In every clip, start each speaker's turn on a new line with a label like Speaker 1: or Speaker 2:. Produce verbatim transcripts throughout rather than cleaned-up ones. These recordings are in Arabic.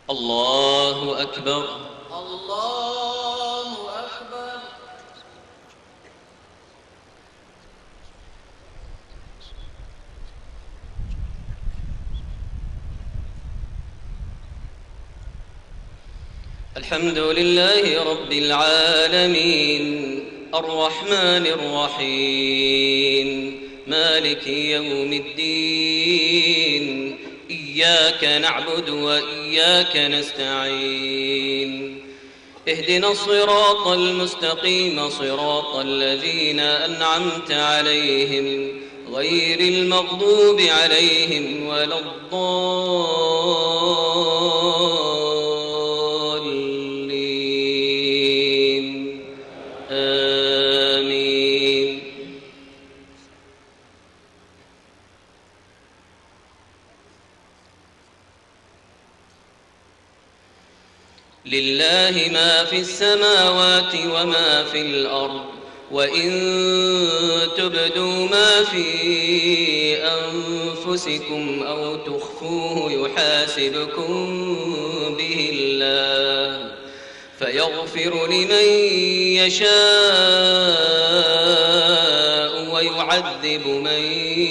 Speaker 1: الله أكبر.
Speaker 2: الله أكبر.
Speaker 1: الحمد لله رب العالمين الرحمن الرحيم مالك يوم الدين إياك نعبد وإياك نستعين اهدنا الصراط المستقيم صراط الذين أنعمت عليهم غير المغضوب عليهم ولا الضالين آمين. لله ما في السماوات وما في الأرض وإن تبدوا ما في أنفسكم أو تخفوه يحاسبكم به الله فيغفر لمن يشاء ويعذب من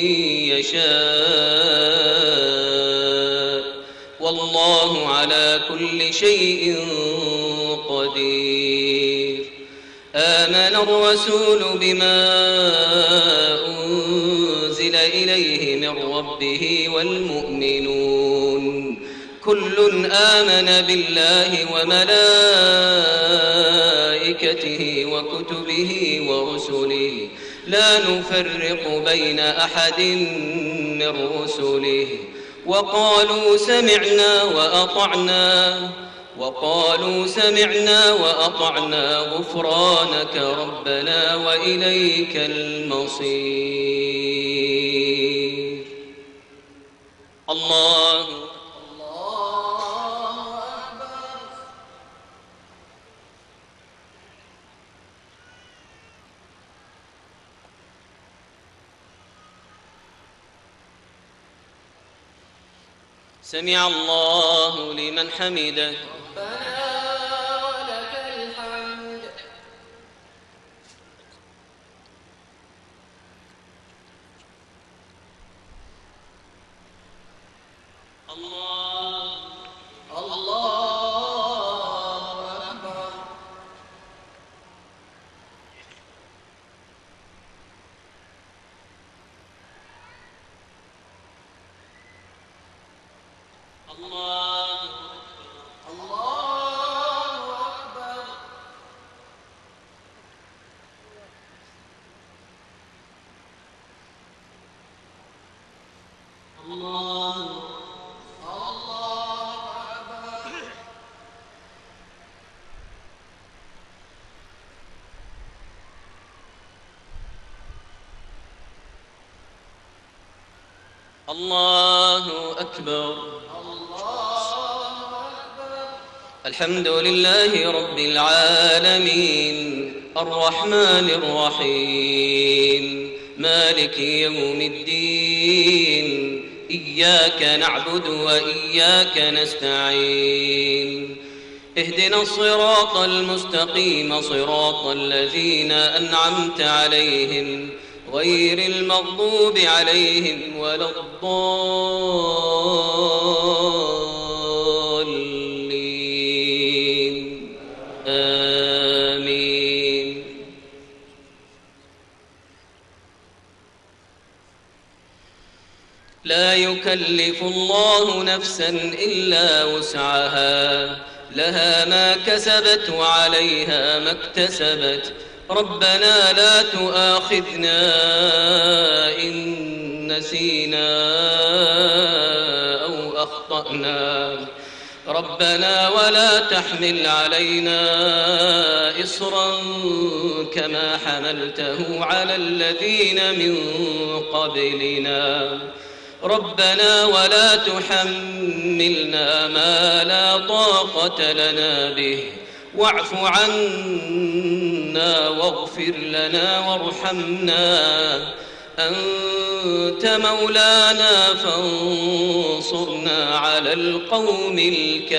Speaker 1: يشاء والله على كل شيء قدير. آمن الرسول بما أنزل إليه من ربه والمؤمنون كل آمن بالله وملائكته وكتبه ورسله لا نفرق بين أحد من رسله وقالوا سمعنا وأطعنا وقالوا سمعنا وأطعنا غفرانك ربنا وإليك المصير. الله
Speaker 2: الله أكبر.
Speaker 1: سمع الله لمن حمده.
Speaker 2: ربنا ولك الحمد.
Speaker 1: الله
Speaker 2: الله أكبر.
Speaker 1: الله
Speaker 2: الله أكبر.
Speaker 1: الله
Speaker 2: الله أكبر.
Speaker 1: الله أكبر.
Speaker 2: الله أكبر.
Speaker 1: الحمد لله رب العالمين الرحمن الرحيم مالك يوم الدين إياك نعبد وإياك نستعين اهدنا الصراط المستقيم صراط الذين أنعمت عليهم غير المغضوب عليهم ولا الضالين آمين. لا يكلف الله نفسا إلا وسعها لها ما كسبت وعليها ما اكتسبت ربنا لا تؤاخذنا إن نسينا أو أخطأنا ربنا ولا تحمل علينا إصرا كما حملته على الذين من قبلنا ربنا ولا تحملنا ما لا طاقة لنا به واعف عنا واغفر لنا وارحمنا أنت مولانا فانصرنا على القوم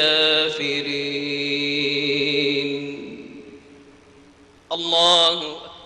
Speaker 1: الكافرين. الله